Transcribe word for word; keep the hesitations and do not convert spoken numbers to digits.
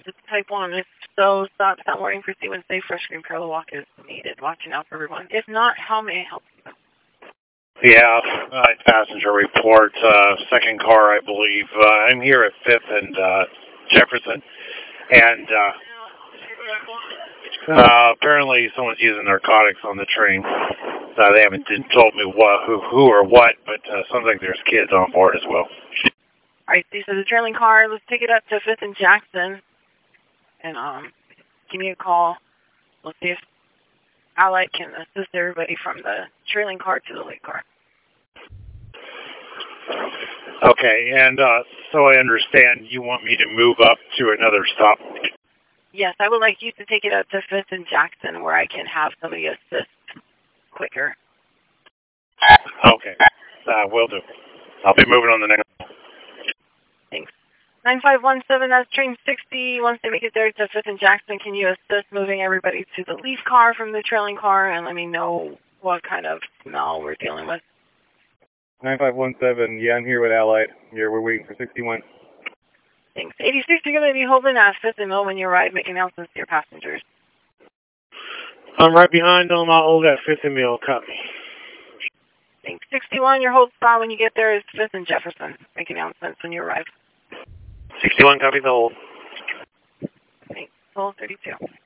It's type one. If so, stop, stop worrying, proceed when safe. Fresh green parallel walk is needed. Watching out for everyone. If not, how may I help you? Yeah, uh, passenger report, uh, second car, I believe. Uh, I'm here at fifth and uh, Jefferson, and uh, uh, apparently someone's using narcotics on the train. Uh, they haven't didn't told me what, who, who or what, but uh, sounds like there's kids on board as well. All right, so the trailing car, let's take it up to fifth and Jackson, and um, give me a call. We'll see if Allied can assist everybody from the trailing car to the late car. Okay, and uh, so I understand you want me to move up to another stop. Yes, I would like you to take it up to fifth and Jackson where I can have somebody assist quicker. Okay, uh, will do. I'll be moving on the next. Thanks. nine five one seven, that's train sixty. Once they make it there to fifth and Jackson, can you assist moving everybody to the leaf car from the trailing car and let me know what kind of smell we're dealing with? nine five one seven, yeah, I'm here with Allied. Yeah, we're waiting for sixty-one. Thanks. eighty-six, you're going to be holding at fifth and Mill when you arrive. Make announcements to your passengers. I'm right behind them. I'll hold at fifth and Mill. Copy. Thanks. sixty-one, your hold spot when you get there is fifth and Jefferson. Make announcements when you arrive. sixty-one, copy the hold. Thanks. Hold thirty-two.